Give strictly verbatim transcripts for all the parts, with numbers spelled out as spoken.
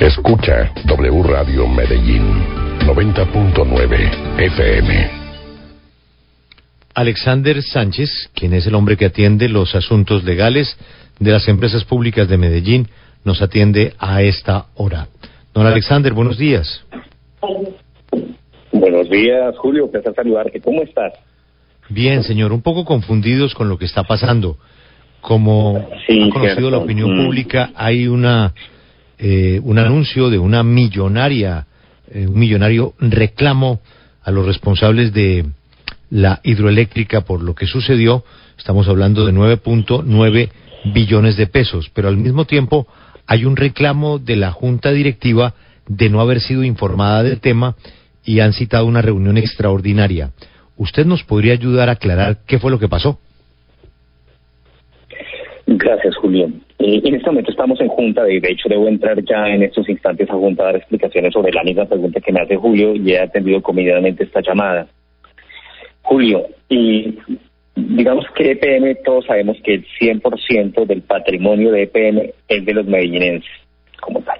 Escucha W Radio Medellín noventa punto nueve F M. Alexander Sánchez, quien es el hombre que atiende los asuntos legales de las empresas públicas de Medellín, nos atiende a esta hora. Don Alexander, buenos días. Buenos días, Julio, placer saludarte. ¿Cómo estás? Bien, señor, un poco confundidos con lo que está pasando. Como sí, ha conocido cierto. la opinión mm. pública, hay una eh, un anuncio de una millonaria, eh, un millonario reclamo a los responsables de la hidroeléctrica por lo que sucedió. Estamos hablando de nueve punto nueve billones de pesos, pero al mismo tiempo hay un reclamo de la junta directiva de no haber sido informada del tema y han citado una reunión extraordinaria. ¿Usted nos podría ayudar a aclarar qué fue lo que pasó? Gracias, Julio. Eh, en este momento estamos en junta, de, de hecho debo entrar ya en estos instantes a junta a dar explicaciones sobre la misma pregunta que me hace Julio y he atendido comedidamente esta llamada. Julio, y digamos que E P M, todos sabemos que el cien por ciento del patrimonio de E P M es de los medellinenses, como tal.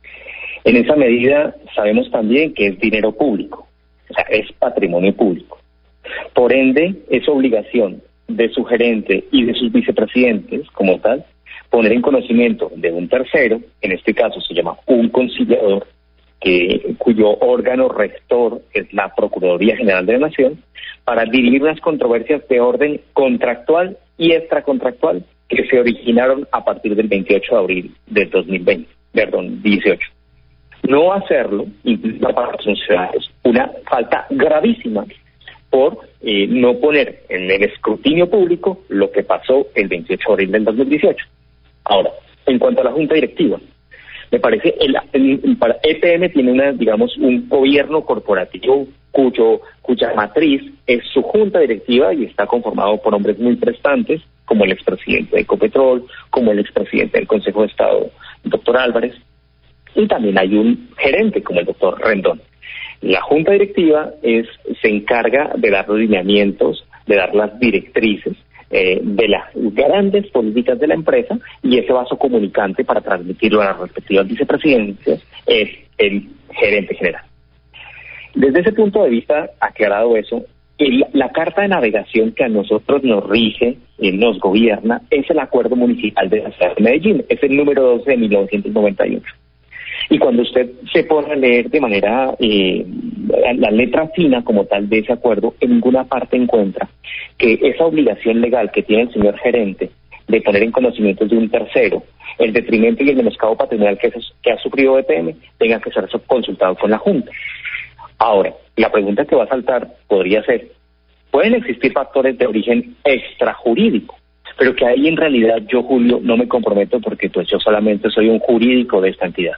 En esa medida sabemos también que es dinero público, o sea, es patrimonio público. Por ende, es obligación de su gerente y de sus vicepresidentes, como tal, poner en conocimiento de un tercero, en este caso se llama un conciliador, que, cuyo órgano rector es la Procuraduría General de la Nación, para dirimir las controversias de orden contractual y extracontractual que se originaron a partir del veintiocho de abril del dos mil veinte, perdón, dieciocho. No hacerlo implica para los funcionarios una falta gravísima por eh, no poner en el escrutinio público lo que pasó el veintiocho de abril del dos mil dieciocho. Ahora, en cuanto a la junta directiva, me parece el, el, para E P M tiene una, digamos, un gobierno corporativo cuyo cuya matriz es su junta directiva y está conformado por hombres muy prestantes, como el expresidente de Ecopetrol, como el expresidente del Consejo de Estado, el doctor Álvarez, y también hay un gerente como el doctor Rendón. La junta directiva es se encarga de dar los lineamientos, de dar las directrices eh, de las grandes políticas de la empresa, y ese vaso comunicante para transmitirlo a las respectivas vicepresidencias es el gerente general. Desde ese punto de vista, aclarado eso, el, la carta de navegación que a nosotros nos rige y nos gobierna es el Acuerdo Municipal de la Ciudad de Medellín, es el número doce de mil novecientos noventa y ocho. Y cuando usted se pone a leer de manera, eh, la letra fina como tal de ese acuerdo, en ninguna parte encuentra que esa obligación legal que tiene el señor gerente de poner en conocimiento de un tercero el detrimento y el menoscabo patrimonial que, es, que ha sufrido E P M tenga que ser consultado con la Junta. Ahora, la pregunta que va a saltar podría ser, ¿pueden existir factores de origen extrajurídico? Pero que ahí en realidad yo, Julio, no me comprometo porque pues yo solamente soy un jurídico de esta entidad.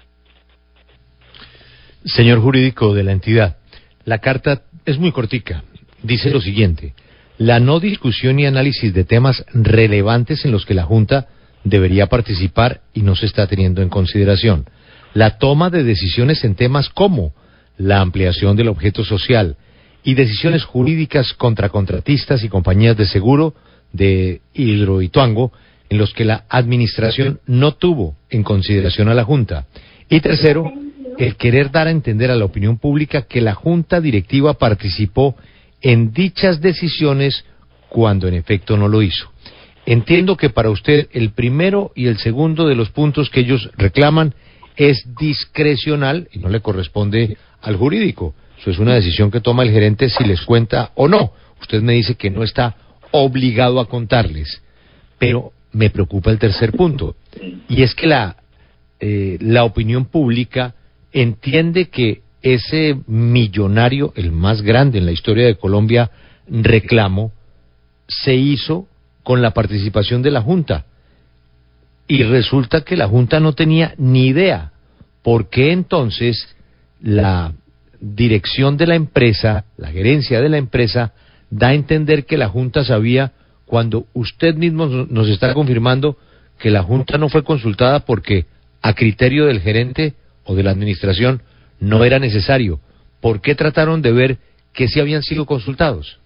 Señor jurídico de la entidad, la carta es muy cortica. Dice lo siguiente: la no discusión y análisis de temas relevantes en los que la Junta debería participar y no se está teniendo en consideración. La toma de decisiones en temas como la ampliación del objeto social y decisiones jurídicas contra contratistas y compañías de seguro de Hidroituango en los que la administración no tuvo en consideración a la Junta. Y tercero, el querer dar a entender a la opinión pública que la Junta Directiva participó en dichas decisiones cuando en efecto no lo hizo. Entiendo que para usted el primero y el segundo de los puntos que ellos reclaman es discrecional y no le corresponde al jurídico. Eso es una decisión que toma el gerente si les cuenta o no. Usted me dice que no está obligado a contarles, pero me preocupa el tercer punto, y es que la, eh, la opinión pública entiende que ese millonario, el más grande en la historia de Colombia, reclamo, se hizo con la participación de la Junta. Y resulta que la Junta no tenía ni idea. ¿Por qué entonces la dirección de la empresa, la gerencia de la empresa, da a entender que la Junta sabía cuando usted mismo nos está confirmando que la Junta no fue consultada porque a criterio del gerente o de la administración no era necesario? ¿Por qué trataron de ver que sí habían sido consultados?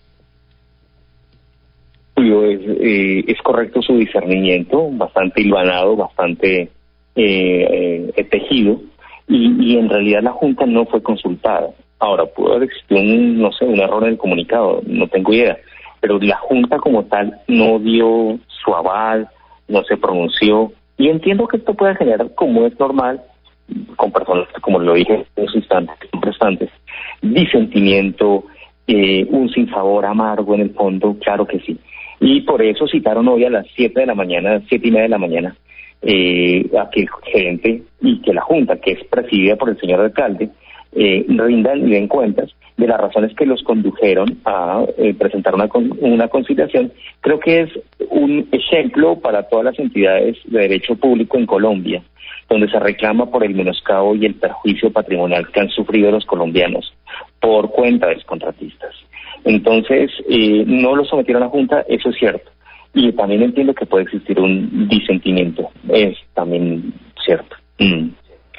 Julio, es, eh, es correcto su discernimiento, bastante hilvanado, bastante eh, eh, tejido. y, y en realidad la Junta no fue consultada. Ahora, pudo haber existido un, no sé, un error en el comunicado, no tengo idea, pero la Junta como tal no dio su aval, no se pronunció, y entiendo que esto puede generar, como es normal, con personas, como lo dije en unos instantes, restantes, disentimiento, eh, un sinsabor amargo en el fondo, claro que sí. Y por eso citaron hoy a las siete de la mañana, siete y media de la mañana, eh, a que el gerente y que la Junta, que es presidida por el señor alcalde, eh, rindan y den cuentas de las razones que los condujeron a eh, presentar una, una conciliación. Creo que es un ejemplo para todas las entidades de derecho público en Colombia, donde se reclama por el menoscabo y el perjuicio patrimonial que han sufrido los colombianos por cuenta de los contratistas. Entonces, eh, no lo sometieron a la Junta, eso es cierto. Y también entiendo que puede existir un disentimiento, es también cierto. Mm.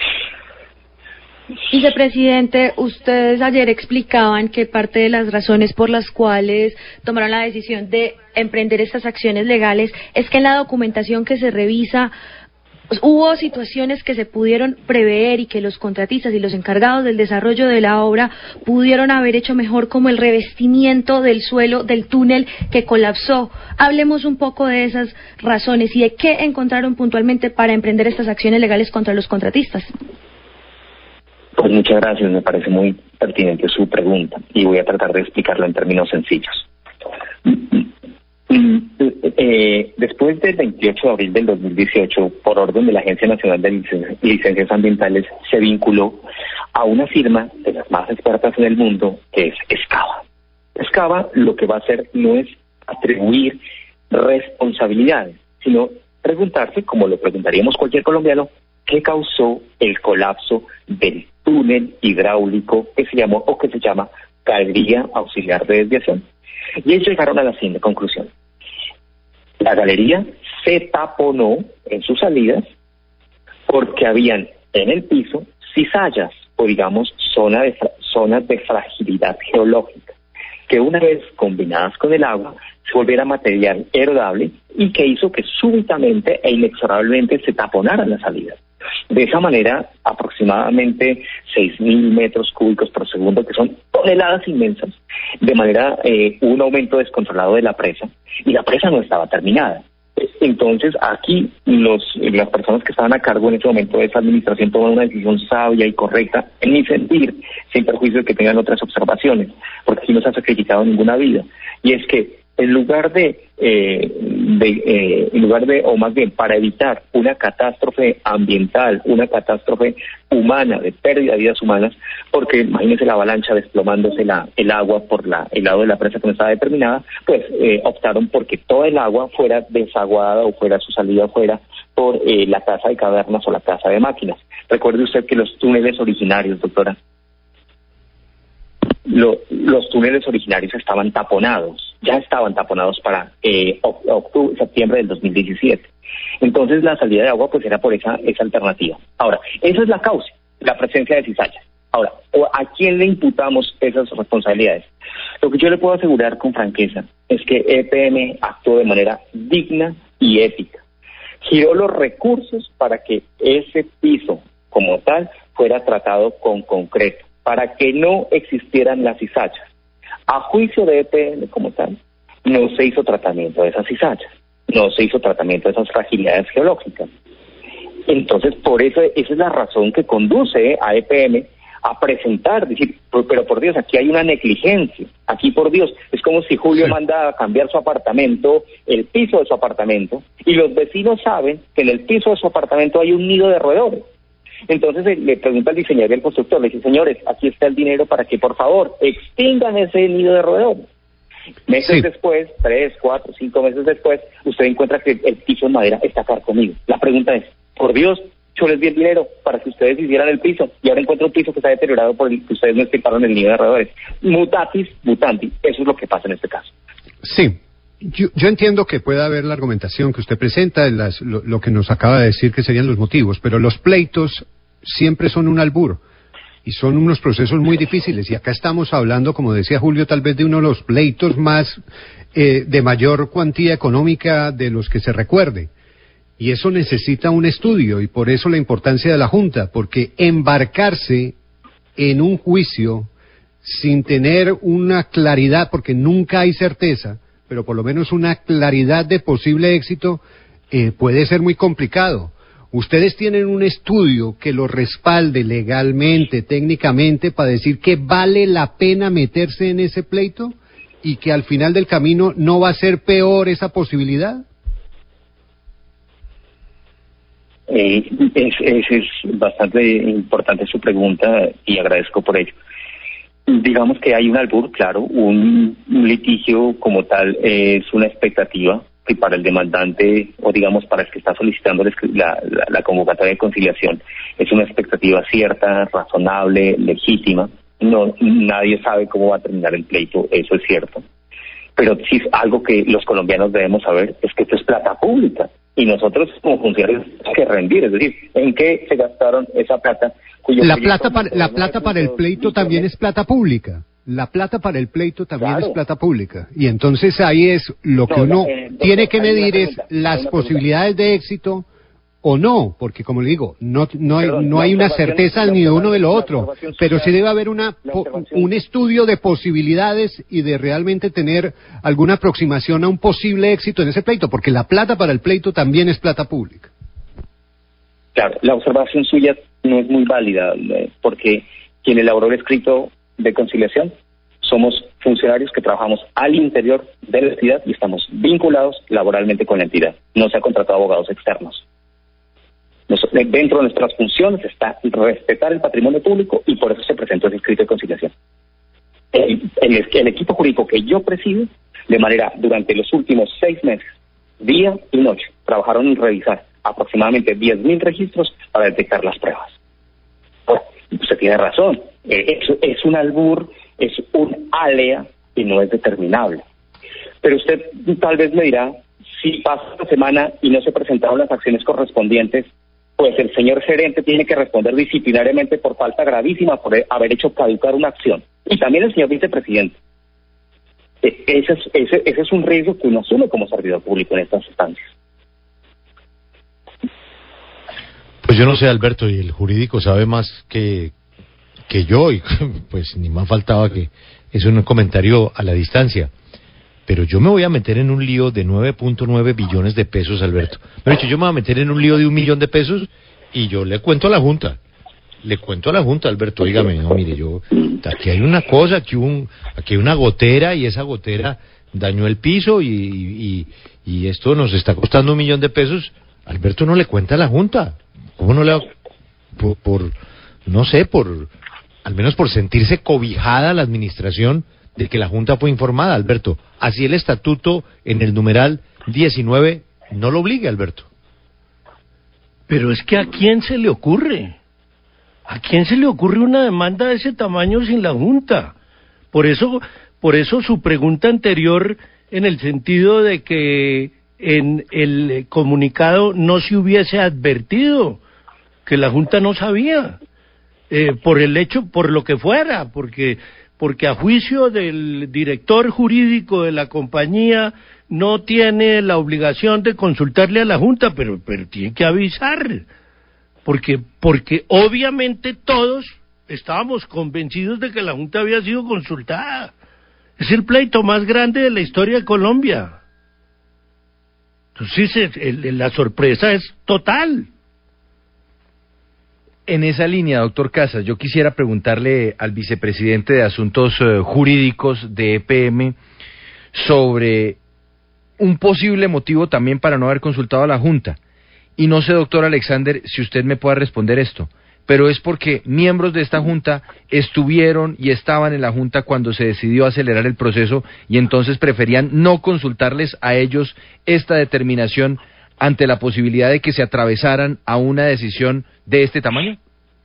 Vicepresidente, ustedes ayer explicaban que parte de las razones por las cuales tomaron la decisión de emprender estas acciones legales es que en la documentación que se revisa hubo situaciones que se pudieron prever y que los contratistas y los encargados del desarrollo de la obra pudieron haber hecho mejor, como el revestimiento del suelo del túnel que colapsó. Hablemos un poco de esas razones y de qué encontraron puntualmente para emprender estas acciones legales contra los contratistas. Pues muchas gracias, me parece muy pertinente su pregunta y voy a tratar de explicarlo en términos sencillos. Eh, después del veintiocho de abril del dos mil dieciocho, por orden de la Agencia Nacional de Licen- Licencias Ambientales, se vinculó a una firma de las más expertas en el mundo, que es Escava. Escava lo que va a hacer no es atribuir responsabilidades, sino preguntarse, como lo preguntaríamos cualquier colombiano, ¿qué causó el colapso del túnel hidráulico que se llamó o que se llama Galería Auxiliar de Desviación? Y ellos llegaron a la siguiente conclusión. La galería se taponó en sus salidas porque habían en el piso cizallas, o digamos zona de fra- zonas de fragilidad geológica, que una vez combinadas con el agua se volviera material erodable y que hizo que súbitamente e inexorablemente se taponaran las salidas. De esa manera, aproximadamente seis mil metros cúbicos por segundo, que son toneladas inmensas, de manera eh, un aumento descontrolado de la presa, y la presa no estaba terminada. Entonces, aquí los las personas que estaban a cargo en ese momento de esa administración toman una decisión sabia y correcta, en mi sentir, sin perjuicio de que tengan otras observaciones, porque aquí no se ha sacrificado ninguna vida, y es que en lugar de, eh, de eh, en lugar de, o más bien, para evitar una catástrofe ambiental, una catástrofe humana, de pérdida de vidas humanas, porque imagínense la avalancha desplomándose la, el agua por la, el lado de la presa que no estaba determinada, pues eh, optaron porque toda el agua fuera desaguada o fuera su salida fuera por eh, la casa de cavernas o la casa de máquinas. Recuerde usted que los túneles originarios, doctora, Lo, los túneles originarios estaban taponados, ya estaban taponados para eh, octubre, septiembre del dos mil diecisiete. Entonces la salida de agua pues era por esa, esa alternativa. Ahora, esa es la causa, la presencia de cizallas. Ahora, ¿a quién le imputamos esas responsabilidades? Lo que yo le puedo asegurar con franqueza es que E P M actuó de manera digna y ética. Giró los recursos para que ese piso como tal fuera tratado con concreto, para que no existieran las cizallas. A juicio de E P M como tal, no se hizo tratamiento de esas cizallas, no se hizo tratamiento de esas fragilidades geológicas. Entonces, por eso, esa es la razón que conduce a E P M a presentar, decir, pero por Dios, aquí hay una negligencia, aquí por Dios, es como si Julio sí. manda a cambiar su apartamento, el piso de su apartamento, y los vecinos saben que en el piso de su apartamento hay un nido de roedores. Entonces le pregunta al diseñador y al constructor, le dice, señores, aquí está el dinero para que por favor extingan ese nido de roedores. Meses sí. después, tres, cuatro, cinco meses después, usted encuentra que el piso de madera está carcomido. La pregunta es, por Dios, yo les di el dinero para que ustedes hicieran el piso y ahora encuentro un piso que está deteriorado por el que ustedes no extirparon el nido de roedores. Mutatis mutandis, eso es lo que pasa en este caso. Sí. Yo, yo entiendo que pueda haber la argumentación que usted presenta, las, lo, lo que nos acaba de decir que serían los motivos, pero los pleitos siempre son un albur y son unos procesos muy difíciles, y acá estamos hablando, como decía Julio, tal vez de uno de los pleitos más eh, de mayor cuantía económica de los que se recuerde, Y eso necesita un estudio, y por eso la importancia de la Junta, porque embarcarse en un juicio sin tener una claridad, porque nunca hay certeza, pero por lo menos una claridad de posible éxito, eh, puede ser muy complicado. Ustedes tienen un estudio que lo respalde legalmente, técnicamente, para decir que vale la pena meterse en ese pleito y que al final del camino no va a ser peor esa posibilidad. Eh, es, es, es bastante importante su pregunta y agradezco por ello. Digamos que hay un albur, claro, un, un litigio como tal es una expectativa que para el demandante, o digamos para el que está solicitando la, la, la convocatoria de conciliación, es una expectativa cierta, razonable, legítima. No, nadie sabe cómo va a terminar el pleito, eso es cierto. Pero sí, algo que los colombianos debemos saber es que esto es plata pública y nosotros como funcionarios tenemos que rendir, es decir, ¿en qué se gastaron esa plata? Cuyo la plata para, la plata para el pleito también es plata pública. La plata para el pleito también claro. es plata pública. Y entonces ahí es lo que no, uno eh, doctor, tiene que medir es las posibilidades de éxito o no, porque como le digo, no no hay, Perdón, no hay una certeza ni de uno de lo otro, pero sí debe haber una un estudio de posibilidades y de realmente tener alguna aproximación a un posible éxito en ese pleito, porque la plata para el pleito también es plata pública. Claro, la observación suya no es muy válida, porque quien elaboró el escrito de conciliación somos funcionarios que trabajamos al interior de la entidad y estamos vinculados laboralmente con la entidad. No se ha contratado abogados externos. Nos, dentro de nuestras funciones está respetar el patrimonio público y por eso se presentó ese escrito de conciliación. El, el, el equipo jurídico que yo presido, de manera durante los últimos seis meses, día y noche, trabajaron en revisar aproximadamente diez mil registros para detectar las pruebas. Bueno, usted tiene razón, eh, es, es un albur, es un alea y no es determinable. Pero usted tal vez me dirá, si pasa una semana y no se presentaron las acciones correspondientes, pues el señor gerente tiene que responder disciplinariamente por falta gravísima por haber hecho caducar una acción. Y también el señor vicepresidente. Eh, ese, es, ese, ese es un riesgo que uno asume como servidor público en estas instancias. Pues yo no sé, Alberto, y el jurídico sabe más que, que yo, y pues ni más faltaba que es un comentario a la distancia. Pero yo me voy a meter en un lío de nueve punto nueve billones de pesos, Alberto. Me he dicho, yo me voy a meter en un lío de un millón de pesos y yo le cuento a la Junta. Le cuento a la Junta, Alberto, dígame, no, mire, yo, aquí hay una cosa, aquí, un, aquí hay una gotera y esa gotera dañó el piso y, y, y esto nos está costando un millón de pesos. Alberto no le cuenta a la Junta. ¿Cómo no le por, por no sé, por al menos por sentirse cobijada la administración de que la Junta fue informada, Alberto? Así el estatuto en el numeral diecinueve no lo obliga, Alberto. Pero es que ¿a quién se le ocurre? ¿A quién se le ocurre una demanda de ese tamaño sin la Junta? Por eso, por eso su pregunta anterior, en el sentido de que en el comunicado no se hubiese advertido que la Junta no sabía, eh, por el hecho, por lo que fuera, porque porque a juicio del director jurídico de la compañía no tiene la obligación de consultarle a la Junta, pero pero tiene que avisar, porque porque obviamente todos estábamos convencidos de que la Junta había sido consultada. Es el pleito más grande de la historia de Colombia. Entonces el, el, la sorpresa es total. En esa línea, doctor Casas, yo quisiera preguntarle al vicepresidente de Asuntos uh, Jurídicos de E P M sobre un posible motivo también para no haber consultado a la Junta. Y no sé, doctor Alexander, si usted me pueda responder esto, pero es porque miembros de esta Junta estuvieron y estaban en la Junta cuando se decidió acelerar el proceso y entonces preferían no consultarles a ellos esta determinación ante la posibilidad de que se atravesaran a una decisión de este tamaño.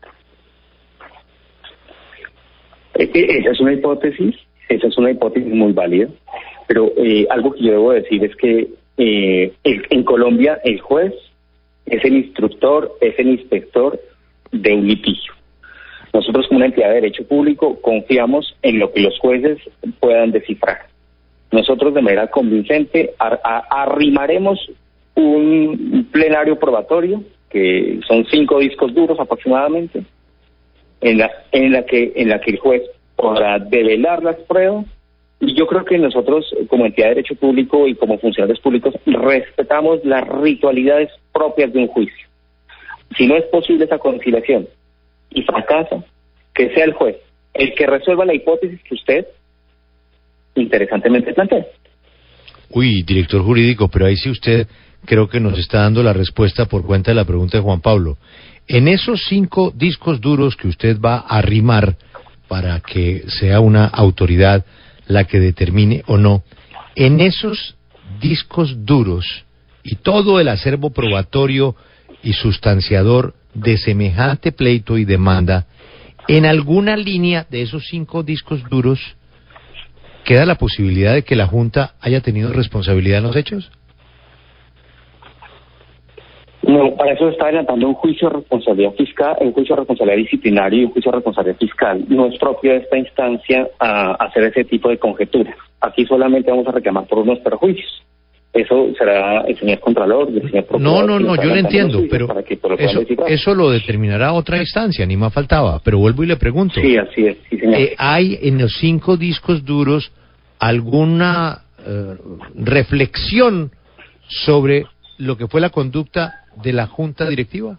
Esa es una hipótesis, esa es una hipótesis muy válida, pero eh, algo que yo debo decir es que eh, el, en Colombia el juez es el instructor, es el inspector de un litigio. Nosotros como una entidad de derecho público confiamos en lo que los jueces puedan descifrar. Nosotros de manera convincente ar- ar- arrimaremos un plenario probatorio, que son cinco discos duros aproximadamente, en la, en la que, en la que el juez podrá develar las pruebas. Y yo creo que nosotros, como entidad de derecho público y como funcionarios públicos, respetamos las ritualidades propias de un juicio. Si no es posible esa conciliación y fracasa, que sea el juez el que resuelva la hipótesis que usted interesantemente plantea. Uy, director jurídico, pero ahí sí usted creo que nos está dando la respuesta por cuenta de la pregunta de Juan Pablo. En esos cinco discos duros que usted va a arrimar para que sea una autoridad la que determine o no, en esos discos duros y todo el acervo probatorio y sustanciador de semejante pleito y demanda, en alguna línea de esos cinco discos duros ¿queda la posibilidad de que la Junta haya tenido responsabilidad en los hechos? No, para eso está adelantando un juicio de responsabilidad fiscal, un juicio de responsabilidad disciplinaria y un juicio de responsabilidad fiscal. No es propio de esta instancia a hacer ese tipo de conjeturas. Aquí solamente vamos a reclamar por unos perjuicios. Eso será el señor Contralor y el señor Procurador. No, no, no, yo lo entiendo, pero lo eso, eso lo determinará otra instancia, ni más faltaba. Pero vuelvo y le pregunto. Sí, así es, sí, señor. Eh, ¿Hay en los cinco discos duros alguna eh, reflexión sobre lo que fue la conducta de la Junta Directiva?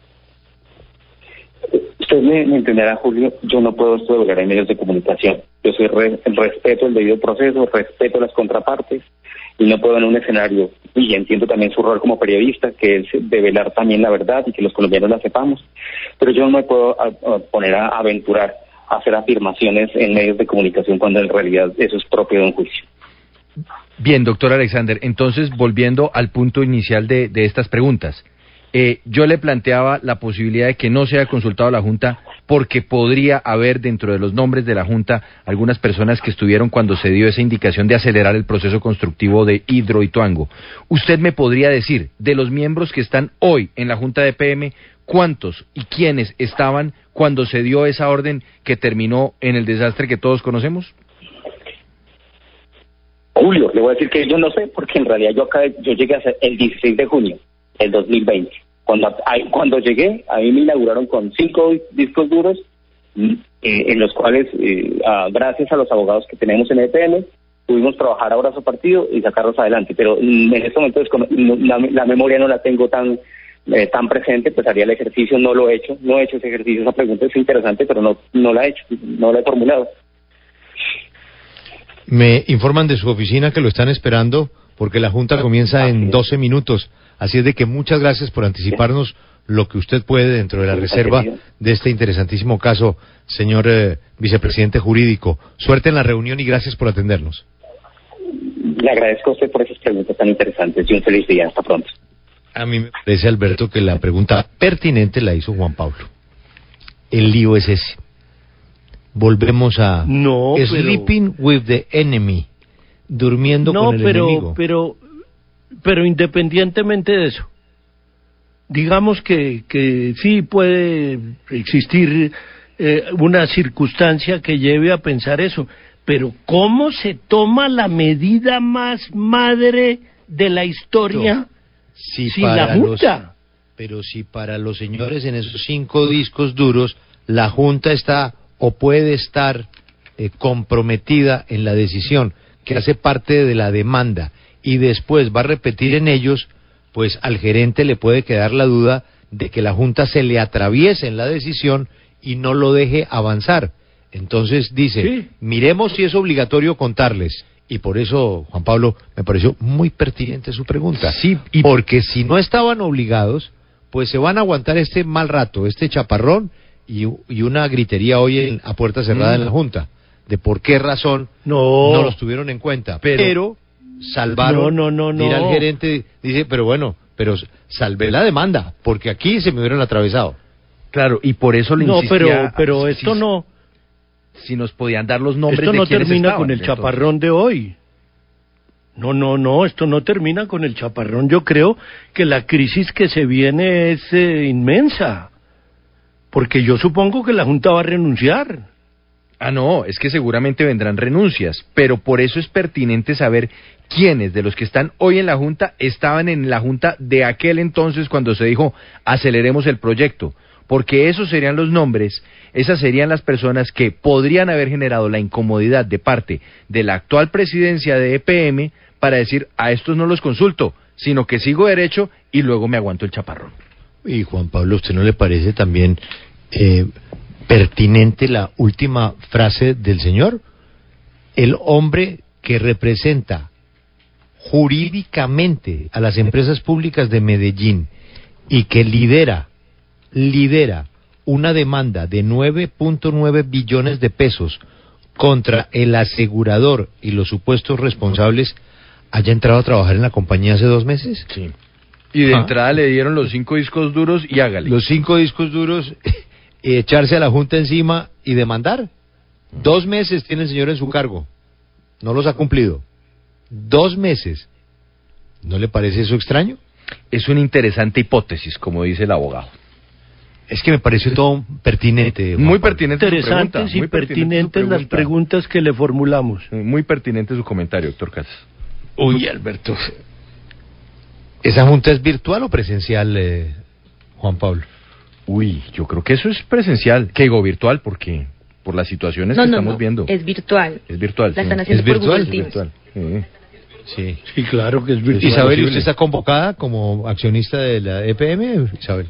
Usted me, me entenderá, Julio, yo no puedo esto develar en medios de comunicación. Yo soy re, respeto el debido proceso, respeto las contrapartes, y no puedo en un escenario, y entiendo también su rol como periodista, que es develar también la verdad y que los colombianos la sepamos, pero yo no me puedo a, a poner a aventurar, a hacer afirmaciones en medios de comunicación cuando en realidad eso es propio de un juicio. Bien, doctor Alexander, entonces volviendo al punto inicial de, de estas preguntas, eh, yo le planteaba la posibilidad de que no se haya consultado a la Junta porque podría haber dentro de los nombres de la Junta algunas personas que estuvieron cuando se dio esa indicación de acelerar el proceso constructivo de Hidroituango. ¿Usted me podría decir, de los miembros que están hoy en la Junta de P M, cuántos y quiénes estaban cuando se dio esa orden que terminó en el desastre que todos conocemos? Julio, le voy a decir que yo no sé, porque en realidad yo acá yo llegué a ser el dieciséis de junio del dos mil veinte. Cuando cuando llegué, a mí me inauguraron con cinco discos duros, eh, en los cuales, eh, a, gracias a los abogados que tenemos en E P M, pudimos trabajar a brazo partido y sacarlos adelante. Pero en este momento la, la memoria no la tengo tan eh, tan presente, pues haría el ejercicio, no lo he hecho, no he hecho ese ejercicio. Esa pregunta es interesante, pero no no la he hecho, no la he formulado. Me informan de su oficina que lo están esperando porque la Junta comienza en doce minutos. Así es de que muchas gracias por anticiparnos lo que usted puede dentro de la reserva de este interesantísimo caso, señor eh, vicepresidente jurídico. Suerte en la reunión y gracias por atendernos. Le agradezco a usted por esas preguntas tan interesantes y un feliz día. Hasta pronto. A mí me parece, Alberto, que la pregunta pertinente la hizo Juan Pablo. El lío es ese. Volvemos a no, sleeping pero... with the enemy, durmiendo no, con el pero, enemigo. pero, pero independientemente de eso, digamos que, que sí puede existir eh, una circunstancia que lleve a pensar eso, pero ¿cómo se toma la medida más madre de la historia si sin para la Junta? Los, pero si para los señores en esos cinco discos duros la Junta está o puede estar eh, comprometida en la decisión que hace parte de la demanda y después va a repetir en ellos, pues al gerente le puede quedar la duda de que la Junta se le atraviese en la decisión y no lo deje avanzar. Entonces dice, sí. miremos si es obligatorio contarles. Y por eso, Juan Pablo, me pareció muy pertinente su pregunta. Sí, y porque si no estaban obligados, pues se van a aguantar este mal rato, este chaparrón, Y, y una gritería hoy en, a puerta cerrada mm. en la Junta, de por qué razón no, no los tuvieron en cuenta, pero, pero salvaron, no, no, no, no. mira el gerente, dice, pero bueno, pero salvé la demanda, porque aquí se me hubieran atravesado. Claro, y por eso le no, insistía... pero, pero si, esto si, no... Si nos podían dar los nombres esto de no quienes termina estaban, con el entonces. chaparrón de hoy. No, no, no, esto no termina con el chaparrón. Yo creo que la crisis que se viene es eh, inmensa. Porque yo supongo que la Junta va a renunciar. Ah, no, es que seguramente vendrán renuncias, pero por eso es pertinente saber quiénes de los que están hoy en la Junta estaban en la Junta de aquel entonces cuando se dijo aceleremos el proyecto, porque esos serían los nombres, esas serían las personas que podrían haber generado la incomodidad de parte de la actual presidencia de E P M para decir a estos no los consulto, sino que sigo derecho y luego me aguanto el chaparrón. Y Juan Pablo, ¿usted no le parece también eh, pertinente la última frase del señor? El hombre que representa jurídicamente a las empresas públicas de Medellín y que lidera, lidera una demanda de nueve punto nueve billones de pesos contra el asegurador y los supuestos responsables, haya entrado a trabajar en la compañía hace dos meses. Sí. Y de ¿Ah? entrada le dieron los cinco discos duros y hágale. Los cinco discos duros, y echarse a la Junta encima y demandar. Dos meses tiene el señor en su cargo. No los ha cumplido. Dos meses. ¿No le parece eso extraño? Es una interesante hipótesis, como dice el abogado. Es que me pareció todo pertinente. Juan Muy Pablo. pertinente su pregunta. Interesantes y muy pertinentes su las preguntas que le formulamos. Muy pertinente su comentario, doctor Casas. Uy, Alberto. ¿Esa Junta es virtual o presencial, eh, Juan Pablo? Uy, yo creo que eso es presencial. Que digo virtual porque por las situaciones No, que no, estamos no, viendo. es virtual. Es virtual. La sí. están haciendo ¿Es por virtual? Google Es Teams. virtual. Sí. Sí. Sí, claro que es virtual. Isabel, ¿usted posible. está convocada como accionista de la E P M, Isabel?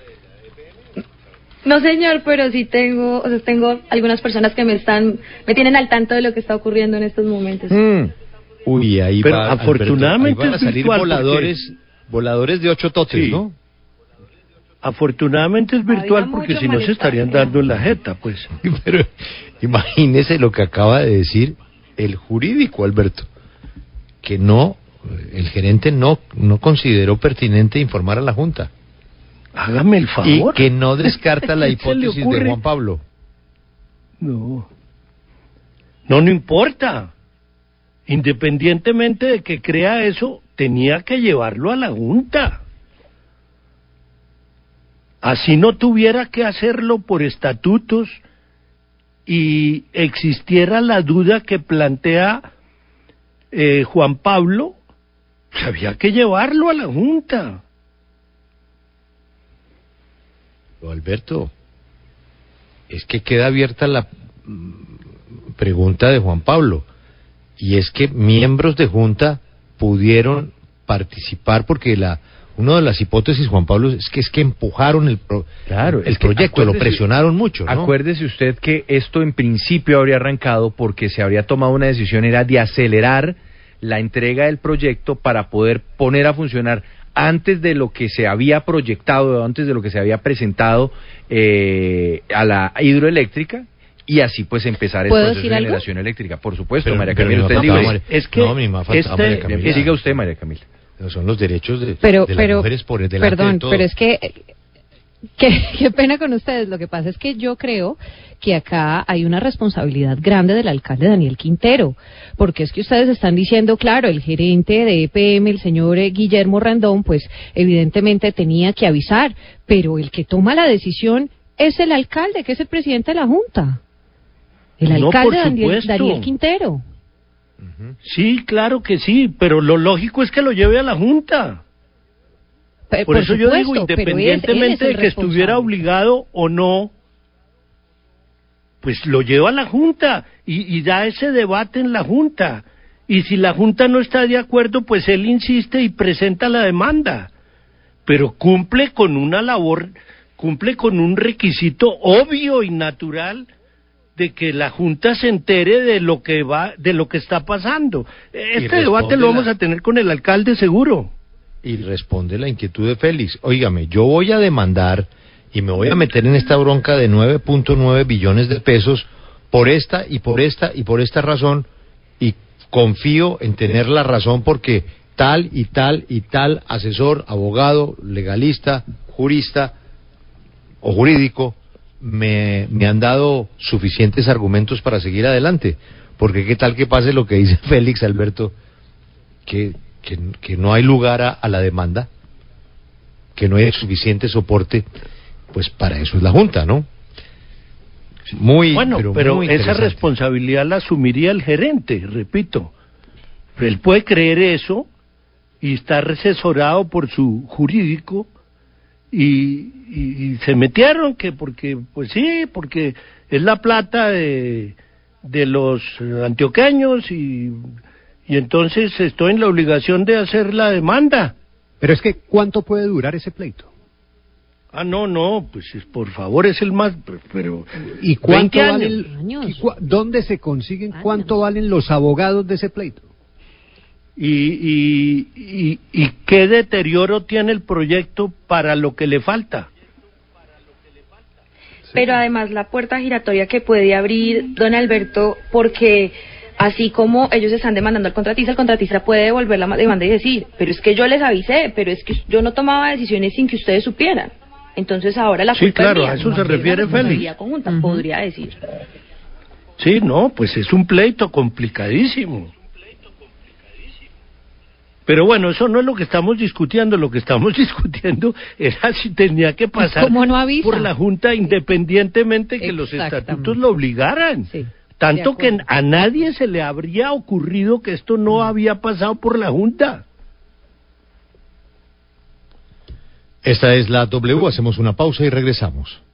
No, señor, pero sí tengo, o sea, tengo algunas personas que me están, me tienen al tanto de lo que está ocurriendo en estos momentos. Mm. Uy, ahí Pero va, afortunadamente Alberto, ahí van a es salir virtual, voladores, voladores de ocho totes, Sí. ¿no? Afortunadamente es virtual Había porque mucho si no se malestar, estarían ¿no? dando en la jeta, pues. Pero imagínese lo que acaba de decir el jurídico, Alberto, que no, el gerente no, no consideró pertinente informar a la Junta. Hágame el favor. Y que no descarta la ¿Qué se le hipótesis de ocurre? Juan Pablo. No. No, no importa. Independientemente de que crea eso, tenía que llevarlo a la Junta. Así no tuviera que hacerlo por estatutos y existiera la duda que plantea eh, Juan Pablo, había que llevarlo a la Junta. Pero, Alberto, es que queda abierta la mm, pregunta de Juan Pablo, y es que miembros de Junta pudieron participar porque la una de las hipótesis, Juan Pablo, es que es que empujaron el pro, Claro, el es que proyecto, lo acuérdese- presionaron mucho, ¿no? Acuérdese usted que esto en principio habría arrancado porque se habría tomado una decisión, era de acelerar la entrega del proyecto para poder poner a funcionar antes de lo que se había proyectado, antes de lo que se había presentado eh, a la hidroeléctrica, y así pues empezar el ¿Puedo proceso decir de algo? generación eléctrica. Por supuesto, Pero- María pero Camila, me usted es faltaba libre. María- Es que no, me faltaba este- María Camila. Siga usted, María Camila. Son los derechos de, Pero, de las pero, mujeres por delante perdón, de todo. pero es que, qué, qué pena con ustedes. Lo que pasa es que yo creo que acá hay una responsabilidad grande del alcalde Daniel Quintero, porque es que ustedes están diciendo, claro, el gerente de E P M, el señor eh, Guillermo Randón, pues evidentemente tenía que avisar, pero el que toma la decisión es el alcalde, que es el presidente de la Junta. El No, alcalde por Daniel, supuesto. Daniel Quintero. Sí, claro que sí, pero lo lógico es que lo lleve a la Junta. Pe- Por, eso yo digo, supuesto, pero él- él es independientemente el de que estuviera responsable. obligado o no, pues lo lleva a la Junta y, y da ese debate en la Junta. Y si la Junta no está de acuerdo, pues él insiste y presenta la demanda. Pero cumple con una labor, cumple con un requisito obvio y natural de que la Junta se entere de lo que va, de lo que está pasando. Este responde debate lo vamos la- a tener con el alcalde seguro. Y responde la inquietud de Félix. Óigame, yo voy a demandar y me voy a meter en esta bronca de nueve punto nueve billones de pesos por esta y por esta y por esta razón, y confío en tener la razón porque tal y tal y tal asesor, abogado, legalista, jurista o jurídico me, me han dado suficientes argumentos para seguir adelante. Porque qué tal que pase lo que dice Félix, Alberto, que, que, que no hay lugar a, a la demanda, que no hay suficiente soporte, pues para eso es la Junta, ¿no? Muy, bueno, pero, pero muy esa responsabilidad la asumiría el gerente, repito. Él puede creer eso y estar asesorado por su jurídico y, y, y se metieron que porque, pues sí, porque es la plata de, de los antioqueños y, y entonces estoy en la obligación de hacer la demanda. Pero es que, ¿cuánto puede durar ese pleito? Ah, no, no, pues por favor es el más, pero... ¿Y cuánto veinte vale años. el, y cua, ¿Dónde se consiguen? ¿Cuánto valen los abogados de ese pleito? Y, y, y, ¿Y qué deterioro tiene el proyecto para lo que le falta? Pero además la puerta giratoria que puede abrir don Alberto, porque así como ellos están demandando al contratista, el contratista puede devolver la demanda y decir, pero es que yo les avisé, pero es que yo no tomaba decisiones sin que ustedes supieran. Entonces ahora la sí, culpa claro, es mía, a eso no se es la refiere responsabilidad Félix. conjunta, Uh-huh. podría decir. Sí, no, pues es un pleito complicadísimo. Pero bueno, eso no es lo que estamos discutiendo, lo que estamos discutiendo era si tenía que pasar ¿Cómo no avisa? por la Junta independientemente que los estatutos lo obligaran. Sí, Tanto que a nadie se le habría ocurrido que esto no había pasado por la Junta. Esta es la W, hacemos una pausa y regresamos.